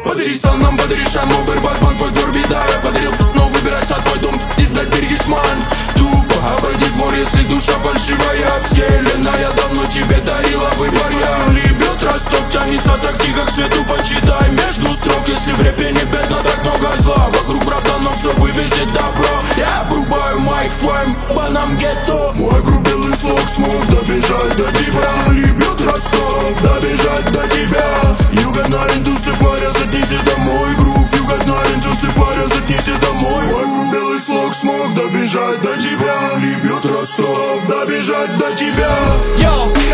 Подари сон нам, подари шаму, Батман, твой двор беда. Я подарил, но выбирайся, твой дом, и вдаль берегись, ман. Тупо обойди двор, если душа фальшивая. Вселенная давно тебе дарила выбор. Я лебед, росток тянется так тихо к свету, почитай между строк. Если в рэпе не бедно, так много зла. Вокруг правда, но все вывезет добро. Я обрубаю майк в твоем банном гетто. Мой груб белый слог смог добежать до тебя. Лебед, росток, добежать до тебя. Югоналин, тусы, паря, затнись домой. Грув, югоналин, тусы, паря, затнись домой. Мой груб белый слог смог добежать до тебя. Лебед, росток, добежать до тебя. Йоу,